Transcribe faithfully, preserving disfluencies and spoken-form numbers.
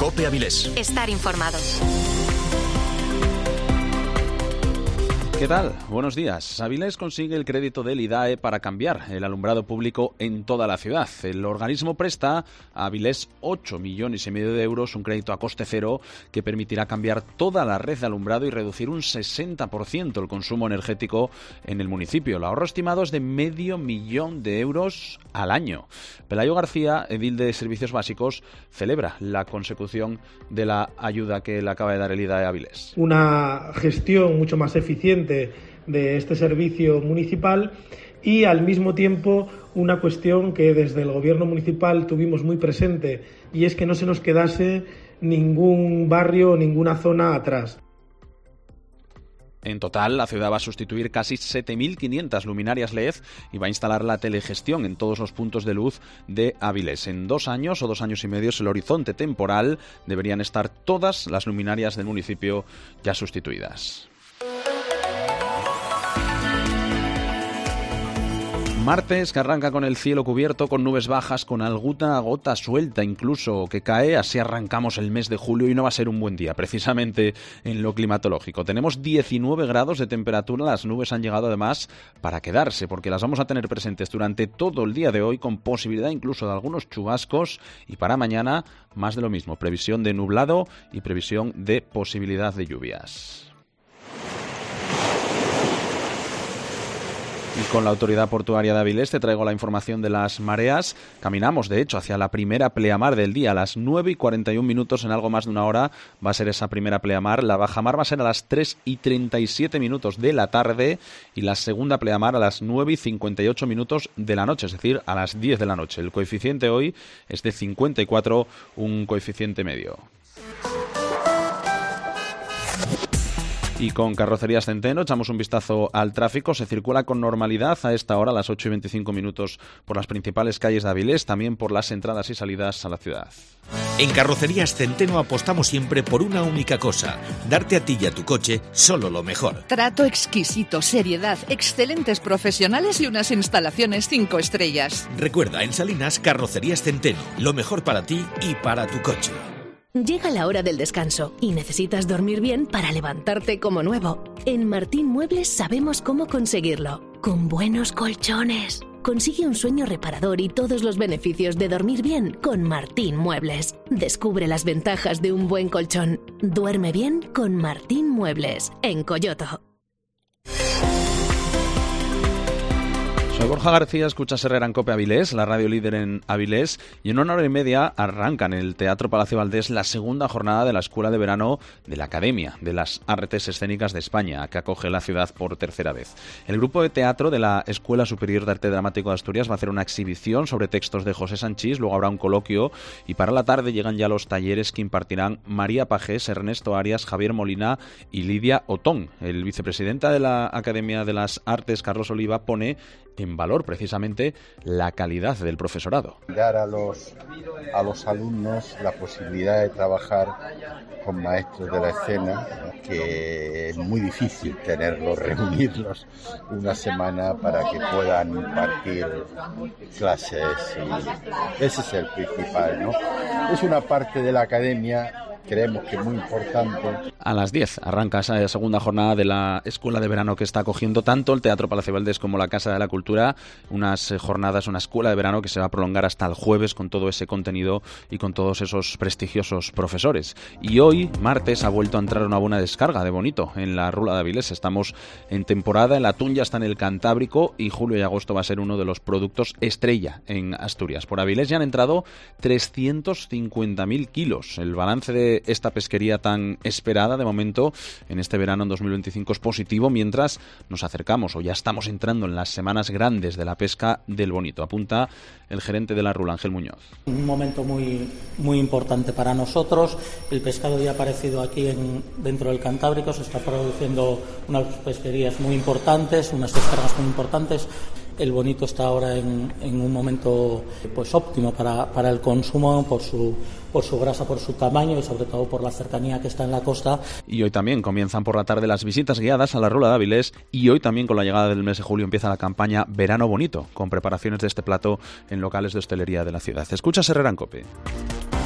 COPE Avilés. Estar informado. ¿Qué tal? Buenos días. Avilés consigue el crédito del IDAE para cambiar el alumbrado público en toda la ciudad. El organismo presta a Avilés ocho millones y medio de euros, un crédito a coste cero que permitirá cambiar toda la red de alumbrado y reducir un sesenta por ciento el consumo energético en el municipio. El ahorro estimado es de medio millón de euros al año. Pelayo García, edil de Servicios Básicos, celebra la consecución de la ayuda que le acaba de dar el IDAE a Avilés. Una gestión mucho más eficiente de este servicio municipal y al mismo tiempo una cuestión que desde el gobierno municipal tuvimos muy presente, y es que no se nos quedase ningún barrio o ninguna zona atrás. En total, la ciudad va a sustituir casi siete mil quinientas luminarias L E D y va a instalar la telegestión en todos los puntos de luz de Avilés. En dos años o dos años y medio es el horizonte temporal. Deberían estar todas las luminarias del municipio ya sustituidas. Martes, que arranca con el cielo cubierto, con nubes bajas, con alguna gota suelta incluso que cae. Así arrancamos el mes de julio y no va a ser un buen día, precisamente en lo climatológico. Tenemos diecinueve grados de temperatura, las nubes han llegado además para quedarse, porque las vamos a tener presentes durante todo el día de hoy, con posibilidad incluso de algunos chubascos, y para mañana más de lo mismo, previsión de nublado y previsión de posibilidad de lluvias. Y con la Autoridad Portuaria de Avilés te traigo la información de las mareas. Caminamos, de hecho, hacia la primera pleamar del día. A las nueve y cuarenta y un minutos, en algo más de una hora, va a ser esa primera pleamar. La bajamar va a ser a las tres y treinta y siete minutos de la tarde y la segunda pleamar a las nueve y cincuenta y ocho minutos de la noche, es decir, a las diez de la noche. El coeficiente hoy es de cincuenta y cuatro, un coeficiente medio. Y con Carrocerías Centeno echamos un vistazo al tráfico. Se circula con normalidad a esta hora, a las ocho y veinticinco minutos, por las principales calles de Avilés, también por las entradas y salidas a la ciudad. En Carrocerías Centeno apostamos siempre por una única cosa: darte a ti y a tu coche solo lo mejor. Trato exquisito, seriedad, excelentes profesionales y unas instalaciones cinco estrellas. Recuerda, en Salinas, Carrocerías Centeno, lo mejor para ti y para tu coche. Llega la hora del descanso y necesitas dormir bien para levantarte como nuevo. En Martín Muebles sabemos cómo conseguirlo. Con buenos colchones. Consigue un sueño reparador y todos los beneficios de dormir bien con Martín Muebles. Descubre las ventajas de un buen colchón. Duerme bien con Martín Muebles, en Coyoto. Soy Borja García, escuchas Herrera en COPE Avilés, la radio líder en Avilés, y en una hora y media arranca en el Teatro Palacio Valdés la segunda jornada de la Escuela de Verano de la Academia de las Artes Escénicas de España, que acoge la ciudad por tercera vez. El grupo de teatro de la Escuela Superior de Arte Dramático de Asturias va a hacer una exhibición sobre textos de José Sanchís, luego habrá un coloquio, y para la tarde llegan ya los talleres que impartirán María Pajés, Ernesto Arias, Javier Molina y Lidia Otón. El vicepresidente de la Academia de las Artes, Carlos Oliva, pone en valor precisamente la calidad del profesorado. Dar a los, a los alumnos la posibilidad de trabajar con maestros de la escena, que es muy difícil tenerlos, reunirlos una semana para que puedan impartir clases, y ese es el principal, ¿no? Es una parte de la academia, creemos que es muy importante. A las diez arranca esa segunda jornada de la Escuela de Verano que está acogiendo tanto el Teatro Palacio Valdés como la Casa de la Cultura. Unas jornadas, una escuela de verano que se va a prolongar hasta el jueves con todo ese contenido y con todos esos prestigiosos profesores. Y hoy, martes, ha vuelto a entrar una buena descarga de bonito en la Rula de Avilés. Estamos en temporada, el atún ya está en el Cantábrico y julio y agosto va a ser uno de los productos estrella en Asturias. Por Avilés ya han entrado trescientos cincuenta mil kilos. El balance de esta pesquería tan esperada de momento en este verano en dos mil veinticinco es positivo, mientras nos acercamos o ya estamos entrando en las semanas grandes de la pesca del bonito, apunta el gerente de la Rula, Ángel Muñoz. Un momento muy, muy importante para nosotros. El pescado ya ha aparecido aquí en, dentro del Cantábrico, se está produciendo unas pesquerías muy importantes, unas descargas muy importantes. El bonito está ahora en, en un momento pues óptimo para, para el consumo por su, por su grasa, por su tamaño y sobre todo por la cercanía que está en la costa. Y hoy también comienzan por la tarde las visitas guiadas a la Rula de Avilés, y hoy también con la llegada del mes de julio empieza la campaña Verano Bonito, con preparaciones de este plato en locales de hostelería de la ciudad. Escuchas Herrera en COPE.